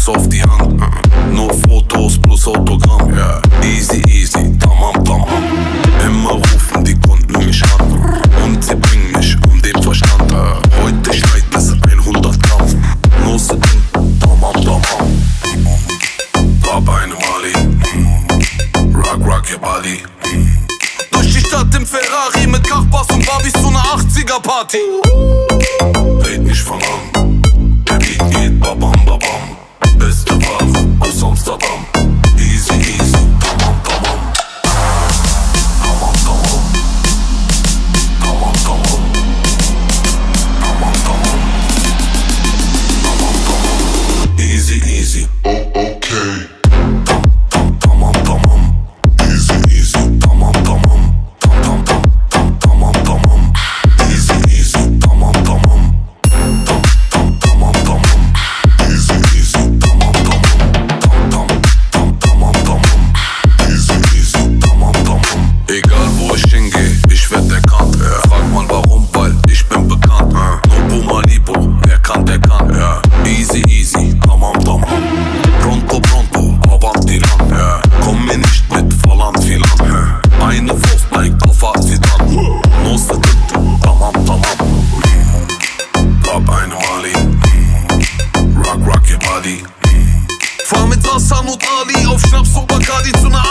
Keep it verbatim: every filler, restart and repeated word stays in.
auf die Hand. Nur Fotos plus Autogramm. Ja. Easy, easy, tamam, tamam. Immer rufen die Kunden mich an und sie bringen mich um den Verstand. Heute schneit es hundert Gramm. Nur so tamam, tamam. Baba eine Mali. Rock, rock your body. Durch die Stadt im Ferrari mit Kachbass und Barbies zu ner achtziger Party. Red nicht von an, der Beat geht babam babam. Beste Ware aus Amsterdam. Easy easy, tamam tamam. Tamam tamam. Tamam tamam. Tamam tamam. Tamam tamam. Easy easy. Oh okay. Tam tam tamam tamam. Easy easy, tamam tamam. Tam tam tam tam tamam tamam. Easy easy, tamam tamam. Tam tam tamam tamam. Easy easy, tamam tamam. Tam tam tam tamam tamam. Easy easy, tamam tamam. Egal wo ich hingehe, ich werd erkannt. Ja. Frag mal warum, weil ich bin bekannt. Ja. No Puma Libo, wer kann, der kann. Ja. Easy easy, tamam tamam. Pronto pronto, avanti lang. Ja. Komm mir nicht mit Volland viel an. Ja. Eine Wurst neigt auf Asidan. No se tamam tamam. Bab eine Mali. Rock rock your body. Fahr mit Hassan und Ali auf Schnaps und Bacardi zu ner